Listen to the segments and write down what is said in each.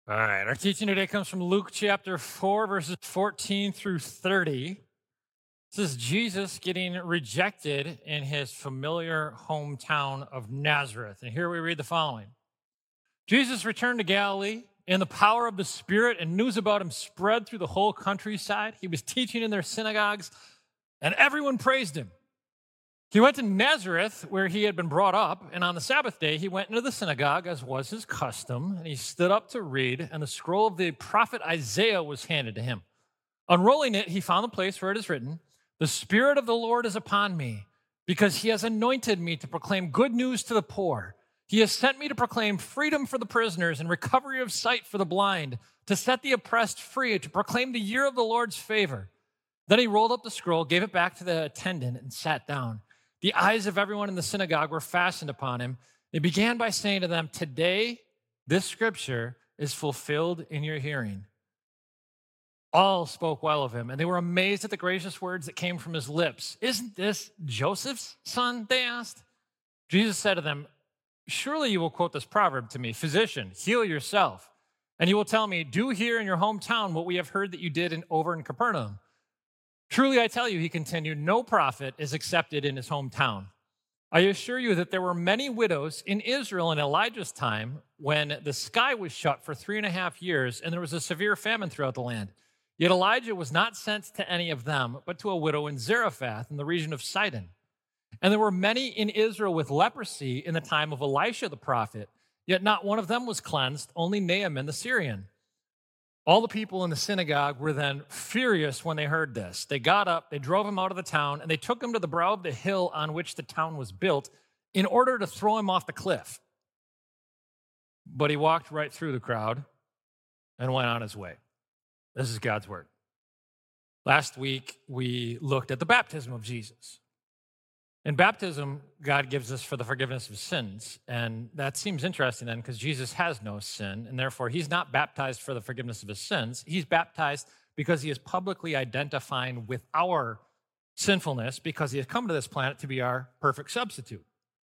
All right, our teaching today comes from Luke chapter 4, verses 14 through 30. This is Jesus getting rejected in his familiar hometown of Nazareth. And here we read the following. Jesus returned to Galilee in the power of the Spirit, and news about him spread through the whole countryside. He was teaching in their synagogues, and everyone praised him. He went to Nazareth, where he had been brought up, and on the Sabbath day, he went into the synagogue, as was his custom, and he stood up to read, and the scroll of the prophet Isaiah was handed to him. Unrolling it, he found the place where it is written, "The Spirit of the Lord is upon me, because he has anointed me to proclaim good news to the poor. He has sent me to proclaim freedom for the prisoners and recovery of sight for the blind, to set the oppressed free, to proclaim the year of the Lord's favor." Then he rolled up the scroll, gave it back to the attendant, and sat down. The eyes of everyone in the synagogue were fastened upon him. They began by saying to them, "Today, this scripture is fulfilled in your hearing." All spoke well of him, and they were amazed at the gracious words that came from his lips. "Isn't this Joseph's son?" they asked. Jesus said to them, "Surely you will quote this proverb to me, 'Physician, heal yourself.' And you will tell me, 'Do here in your hometown what we have heard that you did over in Capernaum.' Truly I tell you," he continued, "no prophet is accepted in his hometown. I assure you that there were many widows in Israel in Elijah's time when the sky was shut for 3.5 years and there was a severe famine throughout the land. Yet Elijah was not sent to any of them, but to a widow in Zarephath in the region of Sidon. And there were many in Israel with leprosy in the time of Elisha the prophet, yet not one of them was cleansed, only Naaman the Syrian." All the people in the synagogue were then furious when they heard this. They got up, they drove him out of the town, and they took him to the brow of the hill on which the town was built in order to throw him off the cliff. But he walked right through the crowd and went on his way. This is God's word. Last week, we looked at the baptism of Jesus. In baptism, God gives us for the forgiveness of sins. And that seems interesting then because Jesus has no sin, and therefore he's not baptized for the forgiveness of his sins. He's baptized because he is publicly identifying with our sinfulness because he has come to this planet to be our perfect substitute.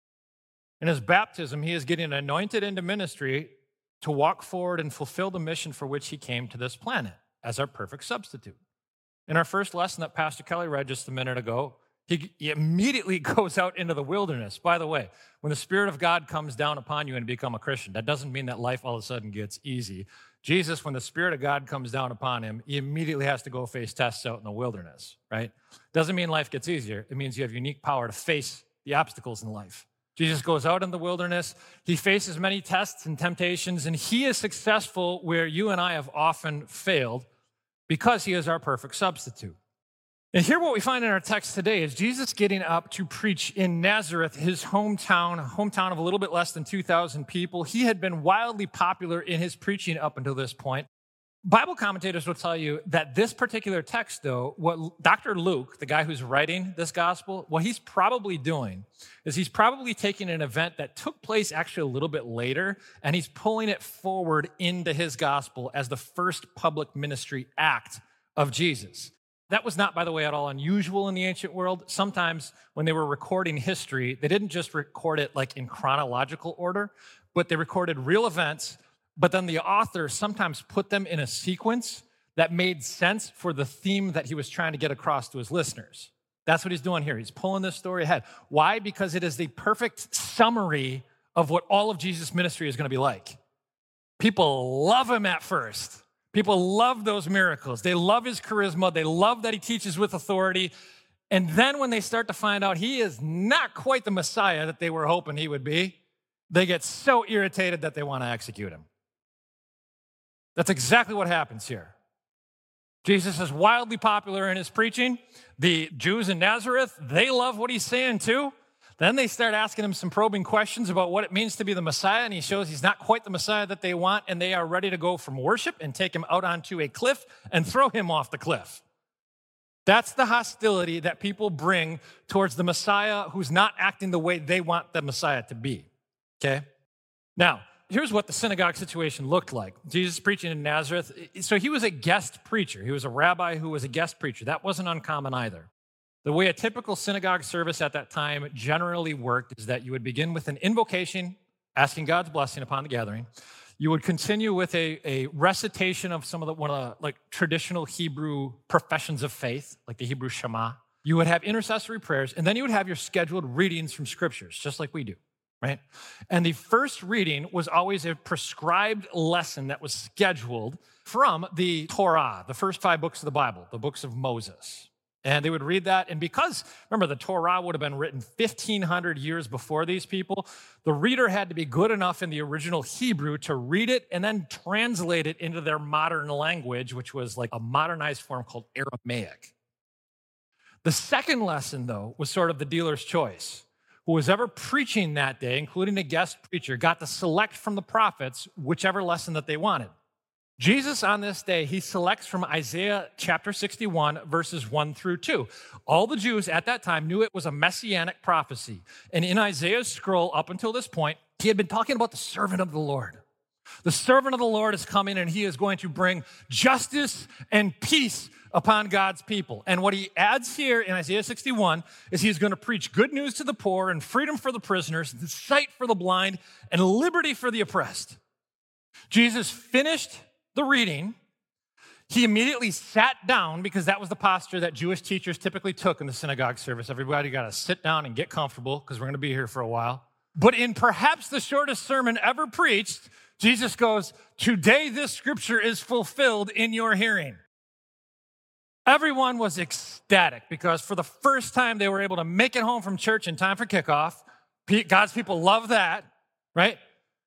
In his baptism, he is getting anointed into ministry to walk forward and fulfill the mission for which he came to this planet as our perfect substitute. In our first lesson that Pastor Kelly read just a minute ago, he immediately goes out into the wilderness. By the way, when the Spirit of God comes down upon you and you become a Christian, that doesn't mean that life all of a sudden gets easy. Jesus, when the Spirit of God comes down upon him, he immediately has to go face tests out in the wilderness, right? Doesn't mean life gets easier. It means you have unique power to face the obstacles in life. Jesus goes out in the wilderness. He faces many tests and temptations, and he is successful where you and I have often failed because he is our perfect substitute. And here what we find in our text today is Jesus getting up to preach in Nazareth, his hometown of a little bit less than 2,000 people. He had been wildly popular in his preaching up until this point. Bible commentators will tell you that this particular text, though, what Dr. Luke, the guy who's writing this gospel, what he's probably doing is he's probably taking an event that took place actually a little bit later, and he's pulling it forward into his gospel as the first public ministry act of Jesus. That was not, by the way, at all unusual in the ancient world. Sometimes when they were recording history, they didn't just record it like in chronological order, but they recorded real events, but then the author sometimes put them in a sequence that made sense for the theme that he was trying to get across to his listeners. That's what he's doing here. He's pulling this story ahead. Why? Because it is the perfect summary of what all of Jesus' ministry is going to be like. People love him at first. People love those miracles. They love his charisma. They love that he teaches with authority. And then when they start to find out he is not quite the Messiah that they were hoping he would be, they get so irritated that they want to execute him. That's exactly what happens here. Jesus is wildly popular in his preaching. The Jews in Nazareth, they love what he's saying too. Then they start asking him some probing questions about what it means to be the Messiah, and he shows he's not quite the Messiah that they want, and they are ready to go from worship and take him out onto a cliff and throw him off the cliff. That's the hostility that people bring towards the Messiah who's not acting the way they want the Messiah to be, okay? Now, here's what the synagogue situation looked like. Jesus preaching in Nazareth. So he was a guest preacher. He was a rabbi who was a guest preacher. That wasn't uncommon either. The way a typical synagogue service at that time generally worked is that you would begin with an invocation, asking God's blessing upon the gathering. You would continue with a recitation of some of one of the like traditional Hebrew professions of faith, like the Hebrew Shema. You would have intercessory prayers, and then you would have your scheduled readings from scriptures, just like we do, right? And the first reading was always a prescribed lesson that was scheduled from the Torah, the first 5 books of the Bible, the books of Moses. And they would read that. And because, remember, the Torah would have been written 1,500 years before these people, the reader had to be good enough in the original Hebrew to read it and then translate it into their modern language, which was like a modernized form called Aramaic. The second lesson, though, was sort of the dealer's choice. Who was ever preaching that day, including a guest preacher, got to select from the prophets whichever lesson that they wanted. Jesus, on this day, he selects from Isaiah chapter 61, verses 1 through 2. All the Jews at that time knew it was a messianic prophecy. And in Isaiah's scroll, up until this point, he had been talking about the servant of the Lord. The servant of the Lord is coming, and he is going to bring justice and peace upon God's people. And what he adds here in Isaiah 61 is he's going to preach good news to the poor and freedom for the prisoners, and sight for the blind, and liberty for the oppressed. Jesus finished the reading. He immediately sat down because that was the posture that Jewish teachers typically took in the synagogue service. Everybody got to sit down and get comfortable because we're going to be here for a while. But in perhaps the shortest sermon ever preached, Jesus goes, "Today this scripture is fulfilled in your hearing." Everyone was ecstatic because for the first time they were able to make it home from church in time for kickoff. God's people love that, right?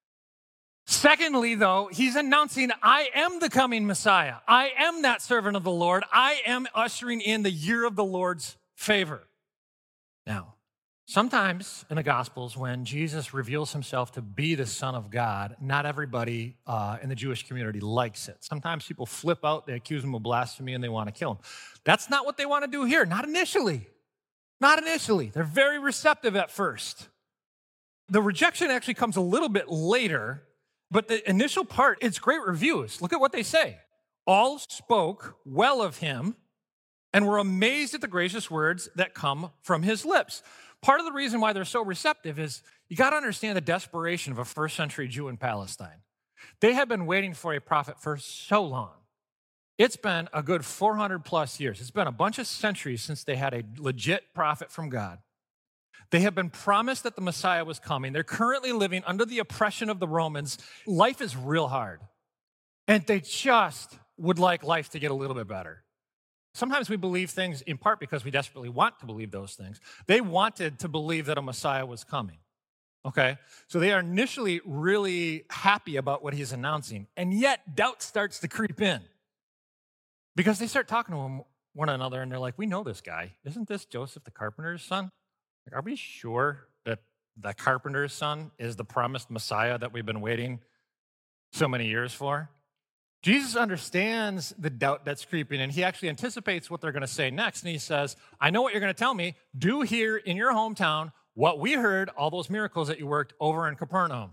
Secondly, though, he's announcing, I am the coming Messiah. I am that servant of the Lord. I am ushering in the year of the Lord's favor. Now, sometimes in the Gospels, when Jesus reveals himself to be the Son of God, not everybody in the Jewish community likes it. Sometimes people flip out, they accuse him of blasphemy, and they want to kill him. That's not what they want to do here, not initially. Not initially. They're very receptive at first. The rejection actually comes a little bit later. But the initial part, it's great reviews. Look at what they say. All spoke well of him and were amazed at the gracious words that come from his lips. Part of the reason why they're so receptive is you got to understand the desperation of a first century Jew in Palestine. They had been waiting for a prophet for so long. It's been a good 400 plus years. It's been a bunch of centuries since they had a legit prophet from God. They have been promised that the Messiah was coming. They're currently living under the oppression of the Romans. Life is real hard. And they just would like life to get a little bit better. Sometimes we believe things in part because we desperately want to believe those things. They wanted to believe that a Messiah was coming. Okay? So they are initially really happy about what he's announcing. And yet doubt starts to creep in. Because they start talking to one another and they're like, we know this guy. Isn't this Joseph the carpenter's son? Are we sure that the carpenter's son is the promised Messiah that we've been waiting so many years for? Jesus understands the doubt that's creeping in. He actually anticipates what they're going to say next. And he says, I know what you're going to tell me. Do here in your hometown what we heard, all those miracles that you worked over in Capernaum.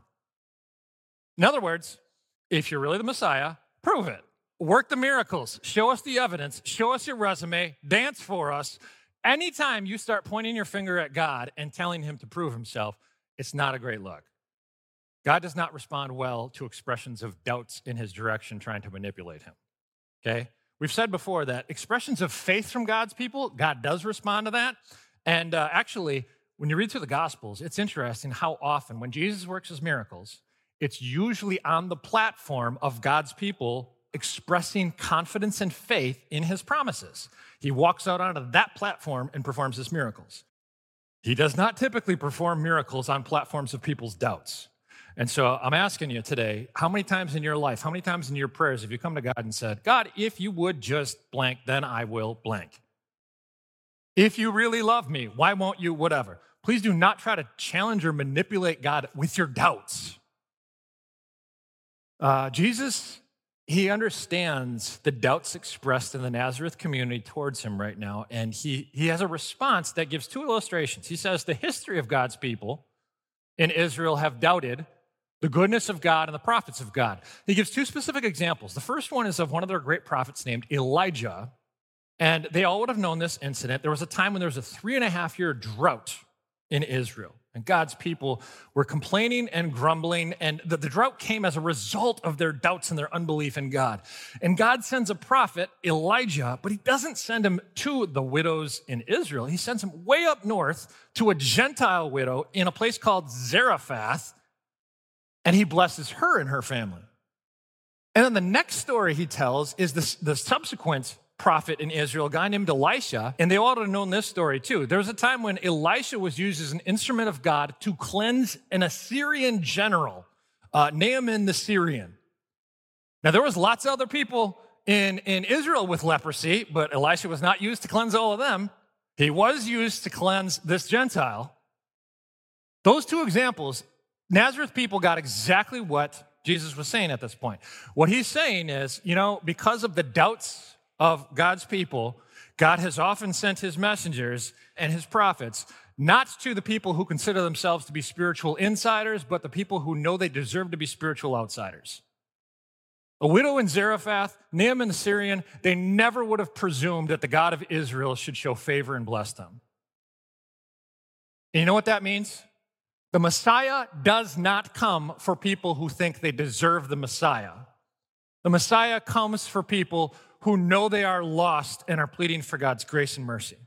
In other words, if you're really the Messiah, prove it. Work the miracles. Show us the evidence. Show us your resume. Dance for us. Anytime you start pointing your finger at God and telling him to prove himself, it's not a great look. God does not respond well to expressions of doubts in his direction trying to manipulate him, okay? We've said before that expressions of faith from God's people, God does respond to that. And actually, when you read through the Gospels, it's interesting how often when Jesus works his miracles, it's usually on the platform of God's people expressing confidence and faith in his promises. He walks out onto that platform and performs his miracles. He does not typically perform miracles on platforms of people's doubts. And so I'm asking you today, how many times in your life, how many times in your prayers have you come to God and said, God, if you would just blank, then I will blank. If you really love me, why won't you whatever? Please do not try to challenge or manipulate God with your doubts. Jesus, he understands the doubts expressed in the Nazareth community towards him right now, and he has a response that gives 2 illustrations. He says the history of God's people in Israel have doubted the goodness of God and the prophets of God. He gives 2 specific examples. The first one is of one of their great prophets named Elijah, and they all would have known this incident. There was a time when there was a 3.5-year drought in Israel. And God's people were complaining and grumbling, and the drought came as a result of their doubts and their unbelief in God. And God sends a prophet, Elijah, but he doesn't send him to the widows in Israel. He sends him way up north to a Gentile widow in a place called Zarephath, and he blesses her and her family. And then the next story he tells is the subsequent prophet in Israel, a guy named Elisha, and they ought to have known this story too. There was a time when Elisha was used as an instrument of God to cleanse an Assyrian general, Naaman the Syrian. Now, there was lots of other people in Israel with leprosy, but Elisha was not used to cleanse all of them. He was used to cleanse this Gentile. Those two examples, Nazareth people got exactly what Jesus was saying at this point. What he's saying is, because of the doubts of God's people, God has often sent his messengers and his prophets, not to the people who consider themselves to be spiritual insiders, but the people who know they deserve to be spiritual outsiders. A widow in Zarephath, Naaman the Syrian, they never would have presumed that the God of Israel should show favor and bless them. And you know what that means? The Messiah does not come for people who think they deserve the Messiah. The Messiah comes for people who know they are lost and are pleading for God's grace and mercy.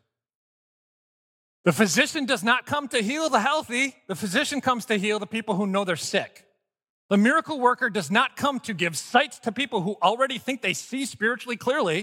The physician does not come to heal the healthy. The physician comes to heal the people who know they're sick. The miracle worker does not come to give sight to people who already think they see spiritually clearly.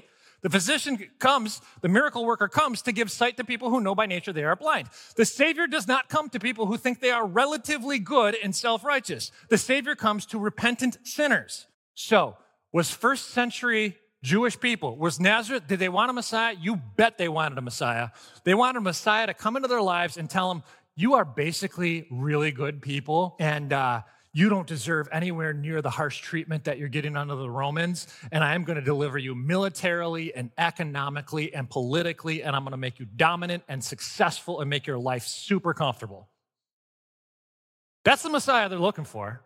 The miracle worker comes to give sight to people who know by nature they are blind. The Savior does not come to people who think they are relatively good and self-righteous. The Savior comes to repentant sinners. So, was first century Jewish people, was Nazareth, did they want a Messiah? You bet they wanted a Messiah. They wanted a Messiah to come into their lives and tell them, you are basically really good people, and you don't deserve anywhere near the harsh treatment that you're getting under the Romans, and I am going to deliver you militarily and economically and politically, and I'm going to make you dominant and successful and make your life super comfortable. That's the Messiah they're looking for.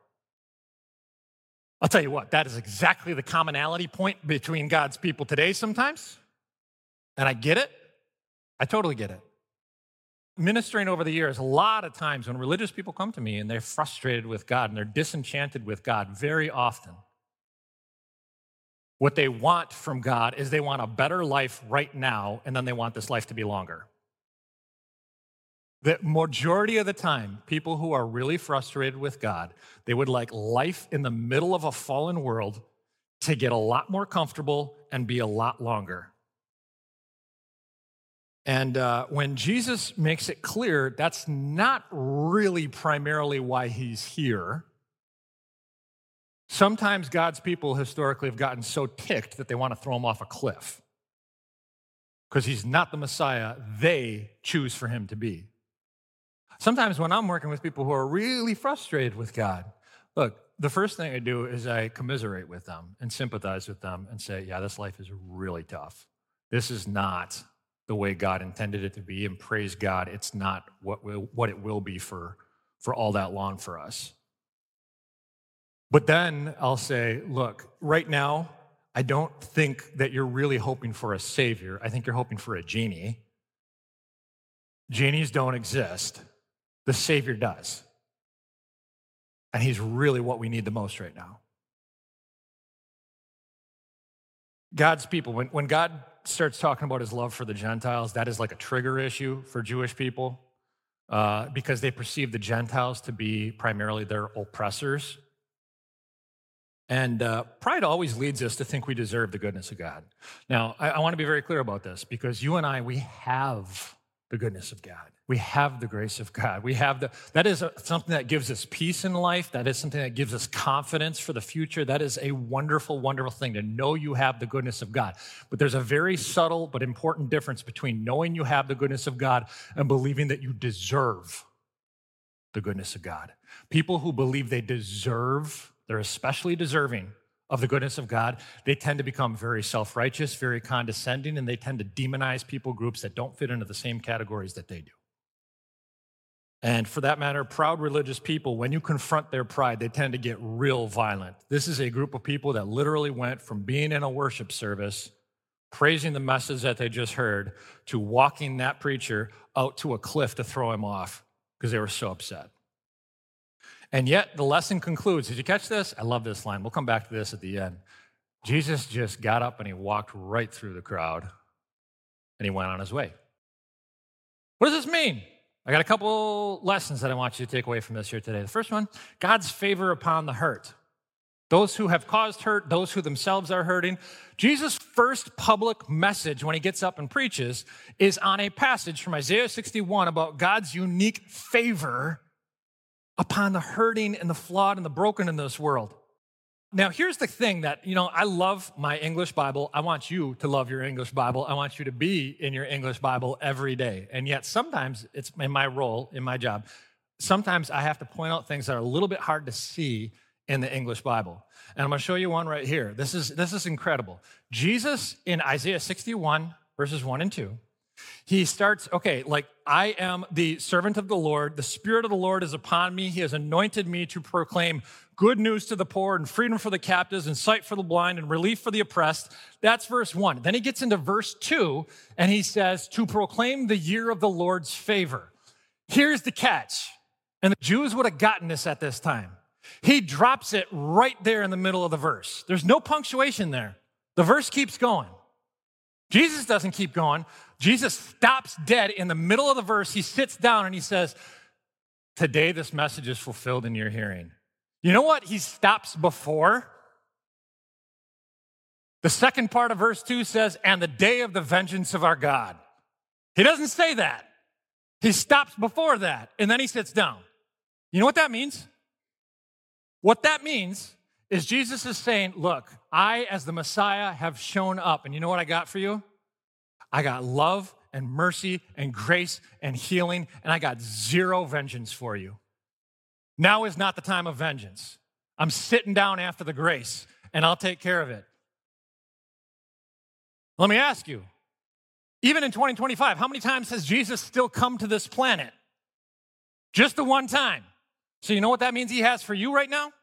I'll tell you what, that is exactly the commonality point between God's people today sometimes. And I get it. I totally get it. Ministering over the years, a lot of times when religious people come to me and they're frustrated with God and they're disenchanted with God, very often, what they want from God is they want a better life right now, and then they want this life to be longer. The majority of the time, people who are really frustrated with God, they would like life in the middle of a fallen world to get a lot more comfortable and be a lot longer. And when Jesus makes it clear, that's not really primarily why he's here. Sometimes God's people historically have gotten so ticked that they want to throw him off a cliff because he's not the Messiah they choose for him to be. Sometimes when I'm working with people who are really frustrated with God, look, the first thing I do is I commiserate with them and sympathize with them and say, yeah, this life is really tough. This is not the way God intended it to be, and praise God, it's not what it will be for all that long for us. But then I'll say, look, right now, I don't think that you're really hoping for a savior. I think you're hoping for a genie. Genies don't exist. The Savior does. And he's really what we need the most right now. God's people, when God starts talking about his love for the Gentiles, that is like a trigger issue for Jewish people because they perceive the Gentiles to be primarily their oppressors. And pride always leads us to think we deserve the goodness of God. Now, I want to be very clear about this because you and I, we have the goodness of God. We have the grace of God. That is something that gives us peace in life. That is something that gives us confidence for the future. That is a wonderful, wonderful thing to know you have the goodness of God. But there's a very subtle but important difference between knowing you have the goodness of God and believing that you deserve the goodness of God. People who believe they deserve, they're especially deserving of the goodness of God, they tend to become very self-righteous, very condescending, and they tend to demonize people groups that don't fit into the same categories that they do. And for that matter, proud religious people, when you confront their pride, they tend to get real violent. This is a group of people that literally went from being in a worship service, praising the message that they just heard, to walking that preacher out to a cliff to throw him off because they were so upset. And yet the lesson concludes. Did you catch this? I love this line. We'll come back to this at the end. Jesus just got up and he walked right through the crowd and he went on his way. What does this mean? I got a couple lessons that I want you to take away from this here today. The first one, God's favor upon the hurt. Those who have caused hurt, those who themselves are hurting. Jesus' first public message when he gets up and preaches is on a passage from Isaiah 61 about God's unique favor upon the hurting and the flawed and the broken in this world. Now, here's the thing that, I love my English Bible. I want you to love your English Bible. I want you to be in your English Bible every day. And yet sometimes it's in my role, in my job, sometimes I have to point out things that are a little bit hard to see in the English Bible. And I'm going to show you one right here. This is incredible. Jesus in Isaiah 61, verses 1 and 2, he starts, I am the servant of the Lord. The Spirit of the Lord is upon me. He has anointed me to proclaim good news to the poor and freedom for the captives and sight for the blind and relief for the oppressed. That's verse 1. Then he gets into verse 2 and he says, to proclaim the year of the Lord's favor. Here's the catch. And the Jews would have gotten this at this time. He drops it right there in the middle of the verse. There's no punctuation there. The verse keeps going. Jesus doesn't keep going. Jesus stops dead in the middle of the verse. He sits down and he says, today this message is fulfilled in your hearing. You know what he stops before? The second part of verse 2 says, and the day of the vengeance of our God. He doesn't say that. He stops before that, and then he sits down. You know what that means? What that means is Jesus is saying, look, I, as the Messiah, have shown up. And you know what I got for you? I got love and mercy and grace and healing, and I got zero vengeance for you. Now is not the time of vengeance. I'm sitting down after the grace, and I'll take care of it. Let me ask you, even in 2025, how many times has Jesus still come to this planet? Just the one time. So you know what that means he has for you right now?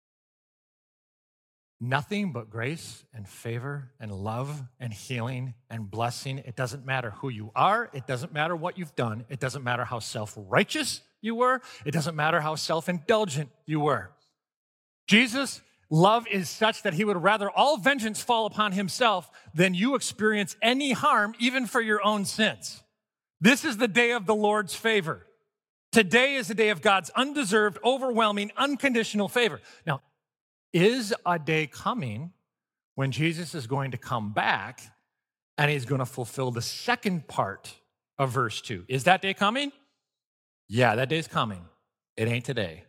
Nothing but grace and favor and love and healing and blessing. It doesn't matter who you are. It doesn't matter what you've done. It doesn't matter how self-righteous you were. It doesn't matter how self-indulgent you were. Jesus' love is such that he would rather all vengeance fall upon himself than you experience any harm, even for your own sins. This is the day of the Lord's favor. Today is the day of God's undeserved, overwhelming, unconditional favor. Now, is a day coming when Jesus is going to come back and he's going to fulfill the second part of verse 2. Is that day coming? Yeah, that day's coming. It ain't today.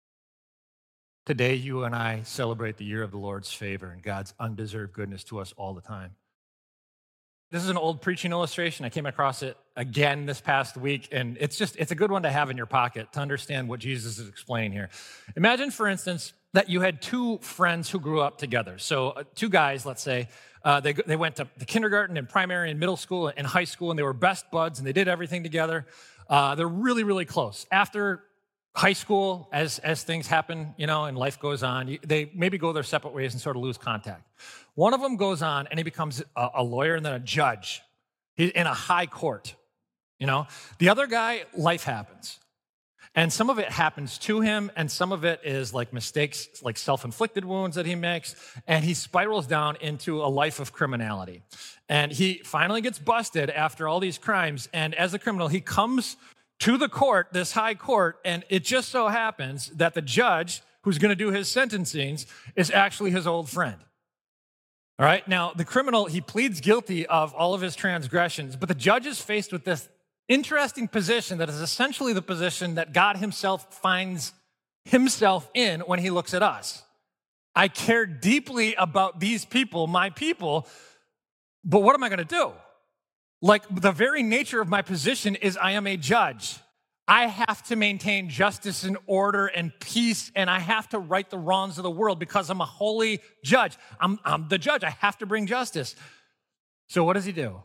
Today, you and I celebrate the year of the Lord's favor and God's undeserved goodness to us all the time. This is an old preaching illustration. I came across it again this past week, and it's a good one to have in your pocket to understand what Jesus is explaining here. Imagine, for instance, that you had two friends who grew up together. So two guys, let's say, they went to the kindergarten and primary and middle school and high school, and they were best buds, and they did everything together. They're really, really close. After high school, as things happen, and life goes on, they maybe go their separate ways and sort of lose contact. One of them goes on, and he becomes a lawyer and then a judge. He's in a high court, The other guy, life happens. And some of it happens to him, and some of it is like mistakes, like self-inflicted wounds that he makes, and he spirals down into a life of criminality. And he finally gets busted after all these crimes, and as a criminal, he comes to the court, this high court, and it just so happens that the judge who's going to do his sentencing is actually his old friend. All right, now the criminal, he pleads guilty of all of his transgressions, but the judge is faced with this interesting position that is essentially the position that God himself finds himself in when he looks at us. I care deeply about these people, my people, but what am I going to do? Like, the very nature of my position is I am a judge. I have to maintain justice and order and peace, and I have to right the wrongs of the world because I'm a holy judge. I'm the judge. I have to bring justice. So what does he do?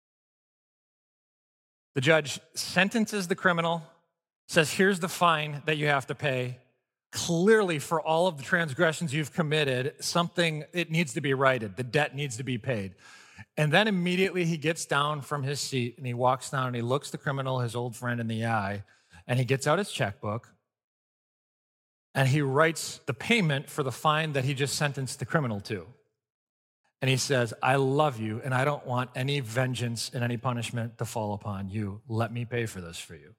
The judge sentences the criminal, says, here's the fine that you have to pay. Clearly, for all of the transgressions you've committed, it needs to be righted. The debt needs to be paid. And then immediately he gets down from his seat and he walks down and he looks the criminal, his old friend, in the eye, and he gets out his checkbook, and he writes the payment for the fine that he just sentenced the criminal to. And he says, I love you, and I don't want any vengeance and any punishment to fall upon you. Let me pay for this for you.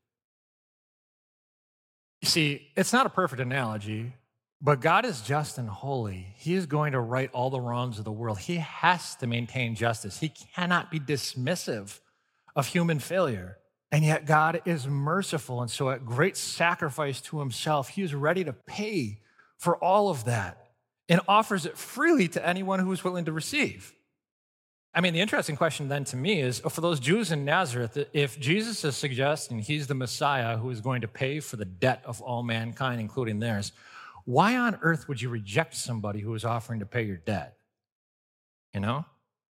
You see, it's not a perfect analogy, but God is just and holy. He is going to right all the wrongs of the world. He has to maintain justice. He cannot be dismissive of human failure. And yet God is merciful. And so at great sacrifice to himself, he is ready to pay for all of that and offers it freely to anyone who is willing to receive. I mean, the interesting question then to me is, for those Jews in Nazareth, if Jesus is suggesting he's the Messiah who is going to pay for the debt of all mankind, including theirs, why on earth would you reject somebody who is offering to pay your debt? You know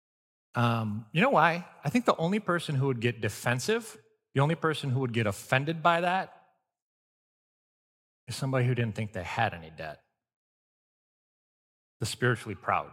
why? I think the only person who would get defensive, the only person who would get offended by that is somebody who didn't think they had any debt. The spiritually proud.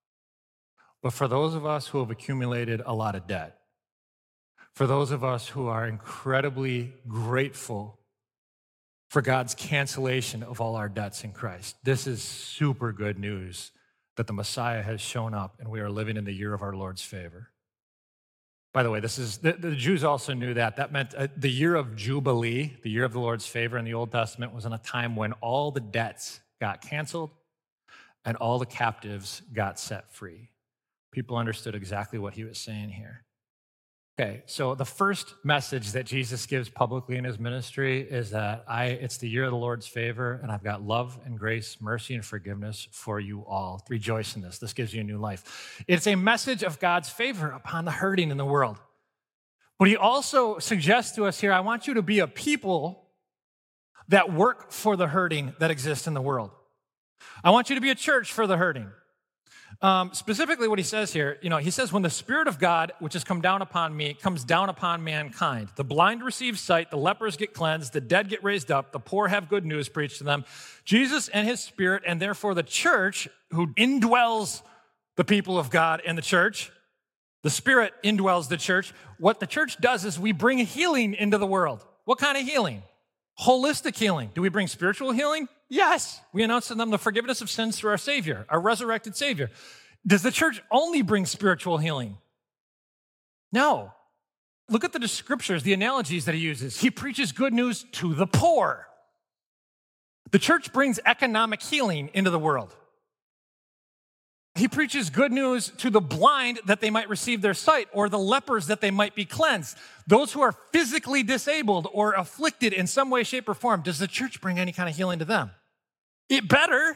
But for those of us who have accumulated a lot of debt, for those of us who are incredibly grateful for God's cancellation of all our debts in Christ, this is super good news that the Messiah has shown up and we are living in the year of our Lord's favor. By the way, the Jews also knew that. That meant the year of Jubilee, the year of the Lord's favor in the Old Testament, was in a time when all the debts got canceled and all the captives got set free. People understood exactly what he was saying here. Okay, so the first message that Jesus gives publicly in his ministry is that it's the year of the Lord's favor, and I've got love and grace, mercy and forgiveness for you all. Rejoice in this. This gives you a new life. It's a message of God's favor upon the hurting in the world. But he also suggests to us here, I want you to be a people that work for the hurting that exists in the world. I want you to be a church for the hurting. Specifically what he says here, he says, when the Spirit of God, which has come down upon me, comes down upon mankind, the blind receive sight, the lepers get cleansed, the dead get raised up, the poor have good news preached to them. Jesus and his Spirit, and therefore the church who indwells the people of God in the church, the Spirit indwells the church. What the church does is we bring healing into the world. What kind of healing? Holistic healing. Do we bring spiritual healing? Yes. We announce to them the forgiveness of sins through our Savior, our resurrected Savior. Does the church only bring spiritual healing? No. Look at the scriptures, the analogies that he uses. He preaches good news to the poor. The church brings economic healing into the world. He preaches good news to the blind that they might receive their sight, or the lepers that they might be cleansed. Those who are physically disabled or afflicted in some way, shape, or form. Does the church bring any kind of healing to them? It better.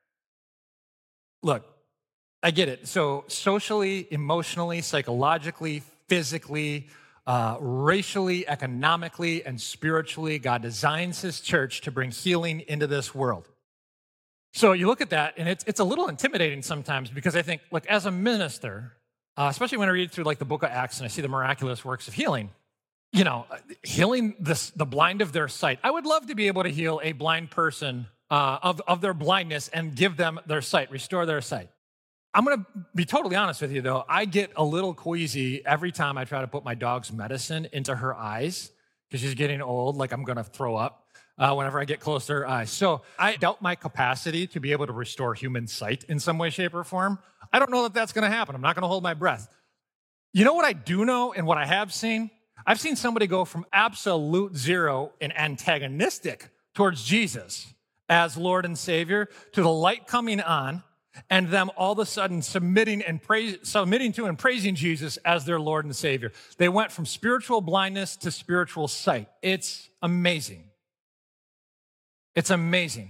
Look, I get it. So socially, emotionally, psychologically, physically, racially, economically, and spiritually, God designs his church to bring healing into this world. So you look at that, and it's a little intimidating sometimes because I think, as a minister, especially when I read through the book of Acts and I see the miraculous works of healing, healing the blind of their sight. I would love to be able to heal a blind person of their blindness and give them their sight, restore their sight. I'm going to be totally honest with you, though. I get a little queasy every time I try to put my dog's medicine into her eyes because she's getting old, I'm going to throw up. Whenever I get close to her eyes. So I doubt my capacity to be able to restore human sight in some way, shape, or form. I don't know that that's going to happen. I'm not going to hold my breath. You know what I do know and what I have seen? I've seen somebody go from absolute zero and antagonistic towards Jesus as Lord and Savior to the light coming on and them all of a sudden submitting to and praising Jesus as their Lord and Savior. They went from spiritual blindness to spiritual sight. It's amazing. It's amazing.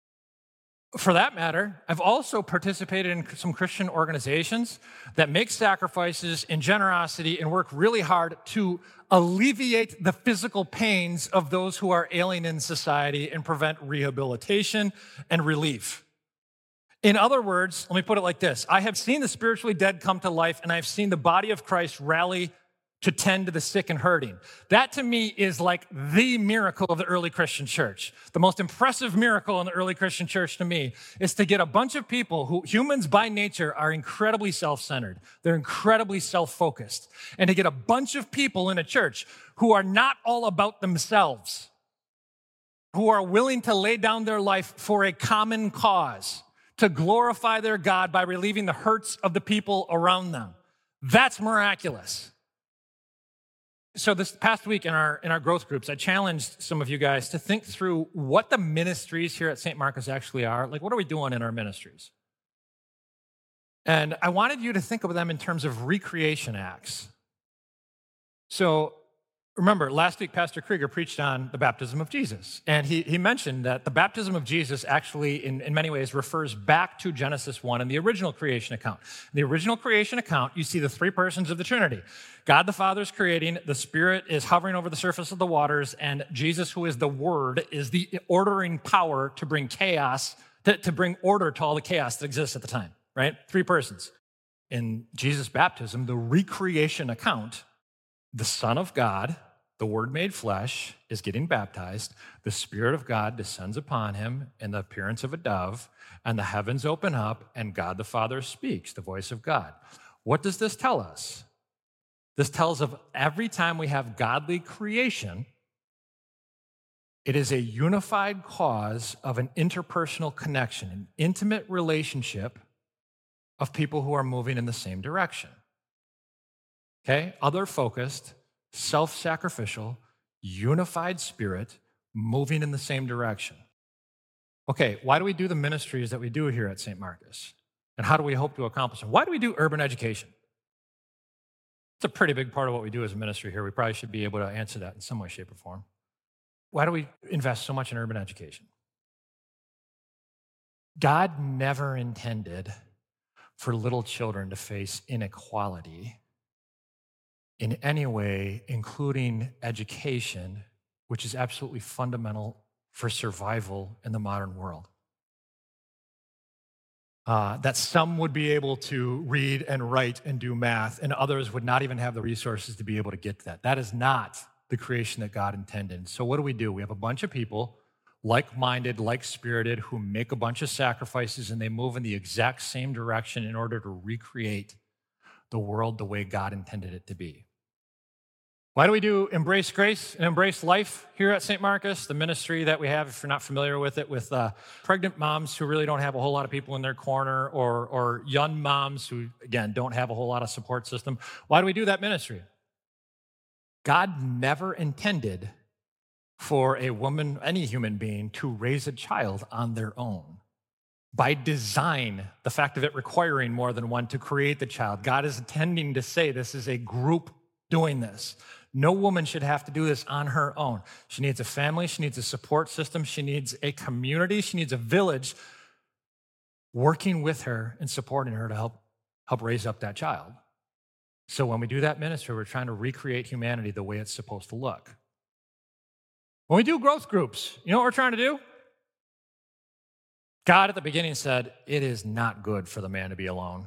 For that matter, I've also participated in some Christian organizations that make sacrifices in generosity and work really hard to alleviate the physical pains of those who are alien in society and prevent rehabilitation and relief. In other words, let me put it like this. I have seen the spiritually dead come to life, and I've seen the body of Christ rally to tend to the sick and hurting. That to me is the miracle of the early Christian church. The most impressive miracle in the early Christian church to me is to get a bunch of people who, humans by nature, are incredibly self-centered. They're incredibly self-focused. And to get a bunch of people in a church who are not all about themselves, who are willing to lay down their life for a common cause, to glorify their God by relieving the hurts of the people around them. That's miraculous. So this past week in our growth groups, I challenged some of you guys to think through what the ministries here at St. Marcus actually are. Like, what are we doing in our ministries? And I wanted you to think of them in terms of recreation acts. So remember, last week, Pastor Krieger preached on the baptism of Jesus. And he mentioned that the baptism of Jesus actually, in many ways, refers back to Genesis 1 and the original creation account. In the original creation account, you see the three persons of the Trinity. God the Father is creating, the Spirit is hovering over the surface of the waters, and Jesus, who is the Word, is the ordering power to bring chaos, to bring order to all the chaos that exists at the time, right? Three persons. In Jesus' baptism, the recreation account, the Son of God, the Word made flesh, is getting baptized. The Spirit of God descends upon him in the appearance of a dove, and the heavens open up, and God the Father speaks, the voice of God. What does this tell us? This tells of every time we have godly creation, it is a unified cause of an interpersonal connection, an intimate relationship of people who are moving in the same direction. Okay? Other-focused, self-sacrificial, unified spirit moving in the same direction. Okay, why do we do the ministries that we do here at St. Marcus? And how do we hope to accomplish them? Why do we do urban education? It's a pretty big part of what we do as a ministry here. We probably should be able to answer that in some way, shape, or form. Why do we invest so much in urban education? God never intended for little children to face inequality in any way, including education, which is absolutely fundamental for survival in the modern world. That some would be able to read and write and do math, and others would not even have the resources to be able to get to that. That is not the creation that God intended. So what do? We have a bunch of people, like-minded, like-spirited, who make a bunch of sacrifices, and they move in the exact same direction in order to recreate the world the way God intended it to be. Why do we do Embrace Grace and Embrace Life here at St. Marcus, the ministry that we have, if you're not familiar with it, with pregnant moms who really don't have a whole lot of people in their corner, or young moms who, again, don't have a whole lot of support system? Why do we do that ministry? God never intended for a woman, any human being, to raise a child on their own. By design, the fact of it requiring more than one to create the child, God is intending to say this is a group doing this. No woman should have to do this on her own. She needs a family, she needs a support system, she needs a community, she needs a village working with her and supporting her to help raise up that child. So when we do that ministry, we're trying to recreate humanity the way it's supposed to look. When we do growth groups, you know what we're trying to do? God at the beginning said, it is not good for the man to be alone.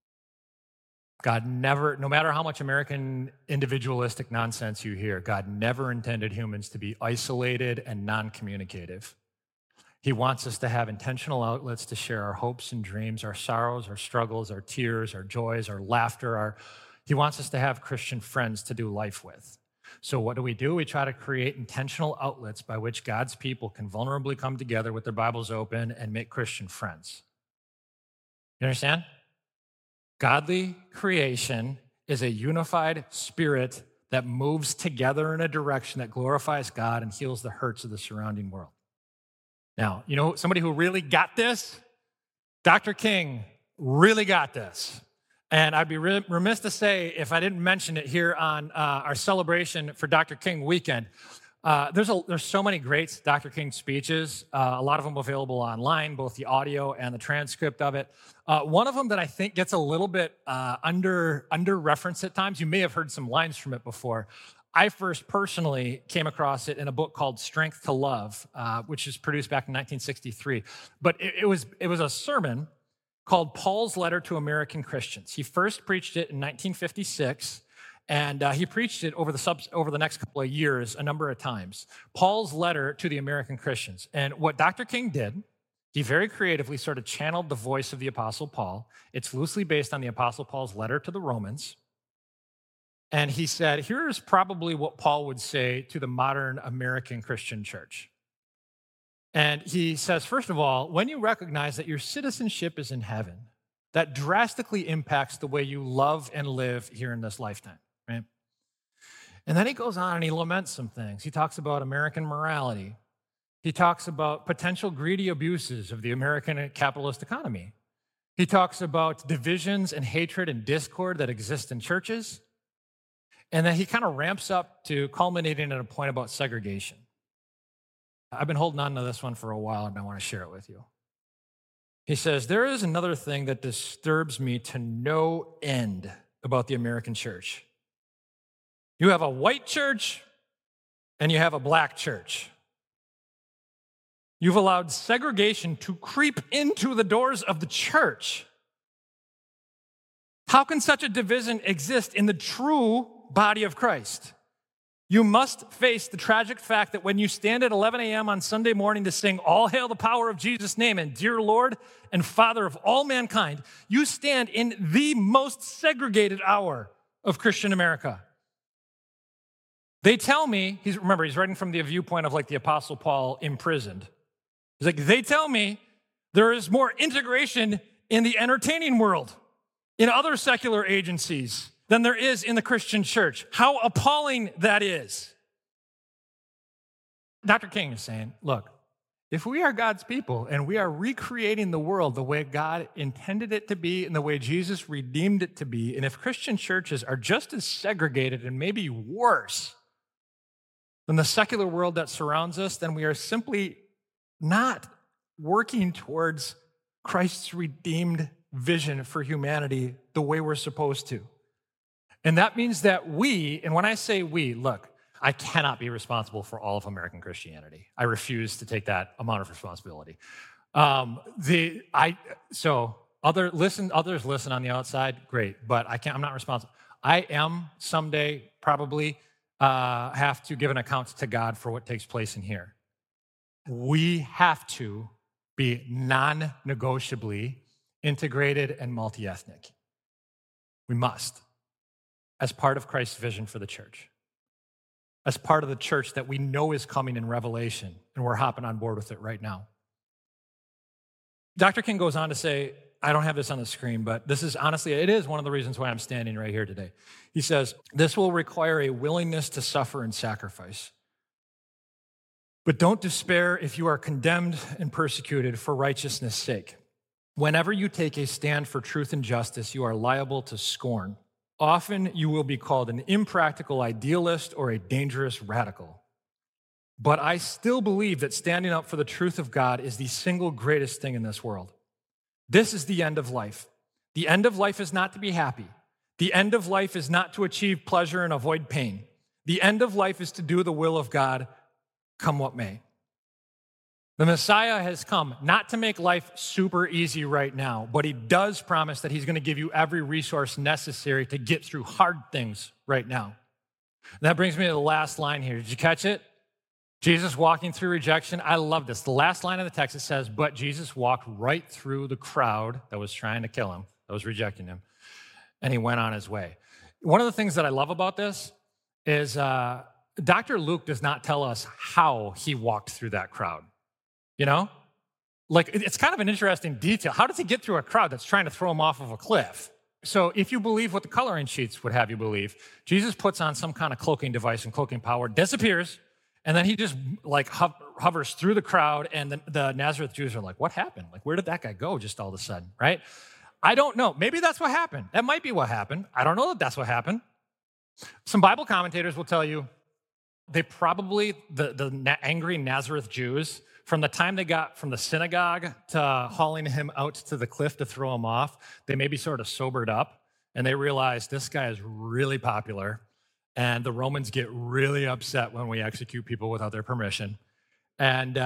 God never, no matter how much American individualistic nonsense you hear, God never intended humans to be isolated and non-communicative. He wants us to have intentional outlets to share our hopes and dreams, our sorrows, our struggles, our tears, our joys, our laughter. He wants us to have Christian friends to do life with. So what do? We try to create intentional outlets by which God's people can vulnerably come together with their Bibles open and make Christian friends. You understand? Godly creation is a unified spirit that moves together in a direction that glorifies God and heals the hurts of the surrounding world. Now, you know somebody who really got this? Dr. King really got this. And I'd be remiss to say if I didn't mention it here on our celebration for Dr. King weekend. There's so many great Dr. King speeches, a lot of them available online, both the audio and the transcript of it. One of them that I think gets a little bit under referenced at times, you may have heard some lines from it before. I first personally came across it in a book called Strength to Love, which was produced back in 1963. But it was a sermon called Paul's Letter to American Christians. He first preached it in 1956. And he preached it over the next couple of years a number of times. Paul's letter to the American Christians. And what Dr. King did, he very creatively sort of channeled the voice of the Apostle Paul. It's loosely based on the Apostle Paul's letter to the Romans. And he said, here's probably what Paul would say to the modern American Christian church. And he says, first of all, when you recognize that your citizenship is in heaven, that drastically impacts the way you love and live here in this lifetime, right? And then he goes on and he laments some things. He talks about American morality. He talks about potential greedy abuses of the American capitalist economy. He talks about divisions and hatred and discord that exist in churches. And then he kind of ramps up to culminating at a point about segregation. I've been holding on to this one for a while, and I want to share it with you. He says, there is another thing that disturbs me to no end about the American church. You have a white church and you have a black church. You've allowed segregation to creep into the doors of the church. How can such a division exist in the true body of Christ? You must face the tragic fact that when you stand at 11 a.m. on Sunday morning to sing All Hail the Power of Jesus' Name and Dear Lord and Father of all mankind, you stand in the most segregated hour of Christian America. They tell me, he's writing from the viewpoint of like the Apostle Paul imprisoned. He's like, they tell me there is more integration in the entertaining world, in other secular agencies, than there is in the Christian church. How appalling that is. Dr. King is saying, look, if we are God's people and we are recreating the world the way God intended it to be and the way Jesus redeemed it to be, and if Christian churches are just as segregated and maybe worse than the secular world that surrounds us, then we are simply not working towards Christ's redeemed vision for humanity the way we're supposed to. And that means that we, and when I say we, look, I cannot be responsible for all of American Christianity. I refuse to take that amount of responsibility. Others listen on the outside, great, but I'm not responsible. I am someday probably have to give an account to God for what takes place in here. We have to be non-negotiably integrated and multi-ethnic. We must, as part of Christ's vision for the church, as part of the church that we know is coming in Revelation, and we're hopping on board with it right now. Dr. King goes on to say, I don't have this on the screen, but this is honestly, it is one of the reasons why I'm standing right here today. He says, this will require a willingness to suffer and sacrifice. But don't despair if you are condemned and persecuted for righteousness' sake. Whenever you take a stand for truth and justice, you are liable to scorn. Often you will be called an impractical idealist or a dangerous radical. But I still believe that standing up for the truth of God is the single greatest thing in this world. This is the end of life. The end of life is not to be happy. The end of life is not to achieve pleasure and avoid pain. The end of life is to do the will of God, come what may. The Messiah has come not to make life super easy right now, but he does promise that he's going to give you every resource necessary to get through hard things right now. And that brings me to the last line here. Did you catch it? Jesus walking through rejection. I love this. The last line of the text, it says, but Jesus walked right through the crowd that was trying to kill him, that was rejecting him, and he went on his way. One of the things that I love about this is Dr. Luke does not tell us how he walked through that crowd. You know? Like, it's kind of an interesting detail. How does he get through a crowd that's trying to throw him off of a cliff? So if you believe what the coloring sheets would have you believe, Jesus puts on some kind of cloaking device and cloaking power, disappears, and then he just like hovers through the crowd, and the Nazareth Jews are like, what happened? Like, where did that guy go just all of a sudden, right? I don't know. Maybe that's what happened. That might be what happened. I don't know that that's what happened. Some Bible commentators will tell you they probably, the angry Nazareth Jews, from the time they got from the synagogue to hauling him out to the cliff to throw him off, they maybe sort of sobered up, and they realized this guy is really popular, and the Romans get really upset when we execute people without their permission. And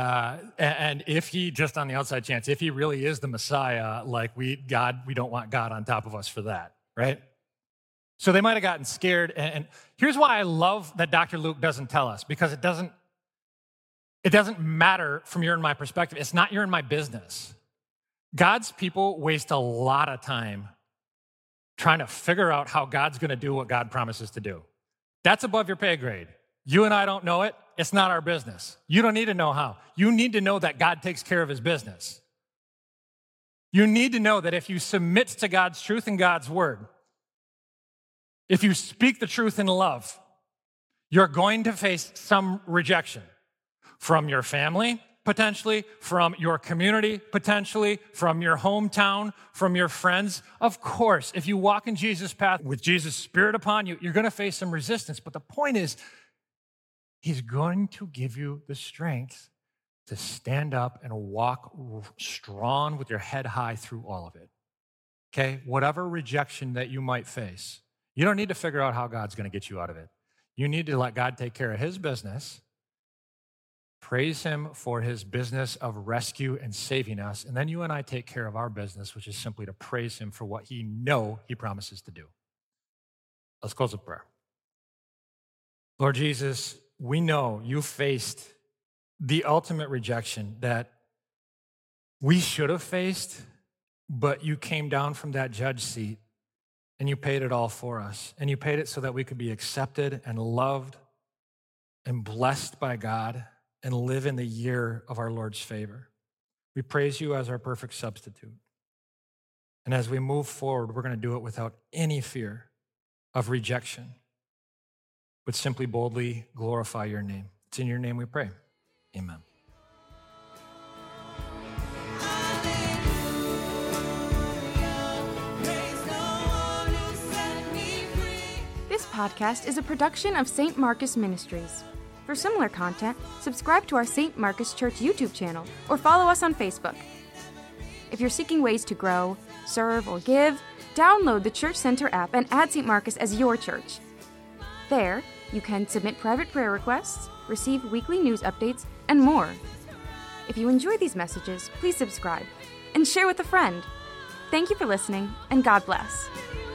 if he, just on the outside chance, if he really is the Messiah, like we don't want God on top of us for that, right? So they might have gotten scared. And here's why I love that Dr. Luke doesn't tell us, because it doesn't matter from your and my perspective. It's not your and my business. God's people waste a lot of time trying to figure out how God's going to do what God promises to do. That's above your pay grade. You and I don't know it. It's not our business. You don't need to know how. You need to know that God takes care of his business. You need to know that if you submit to God's truth and God's word, if you speak the truth in love, you're going to face some rejection from your family, potentially, from your community, potentially, from your hometown, from your friends. Of course, if you walk in Jesus' path with Jesus' Spirit upon you, you're going to face some resistance. But the point is, he's going to give you the strength to stand up and walk strong with your head high through all of it. Okay? Whatever rejection that you might face, you don't need to figure out how God's going to get you out of it. You need to let God take care of his business. Praise him for his business of rescue and saving us. And then you and I take care of our business, which is simply to praise him for what he promises to do. Let's close with prayer. Lord Jesus, we know you faced the ultimate rejection that we should have faced, but you came down from that judge seat and you paid it all for us. And you paid it so that we could be accepted and loved and blessed by God and live in the year of our Lord's favor. We praise you as our perfect substitute. And as we move forward, we're going to do it without any fear of rejection, but simply boldly glorify your name. It's in your name we pray. Amen. This podcast is a production of St. Marcus Ministries. For similar content, subscribe to our St. Marcus Church YouTube channel or follow us on Facebook. If you're seeking ways to grow, serve, or give, download the Church Center app and add St. Marcus as your church. There, you can submit private prayer requests, receive weekly news updates, and more. If you enjoy these messages, please subscribe and share with a friend. Thank you for listening, and God bless.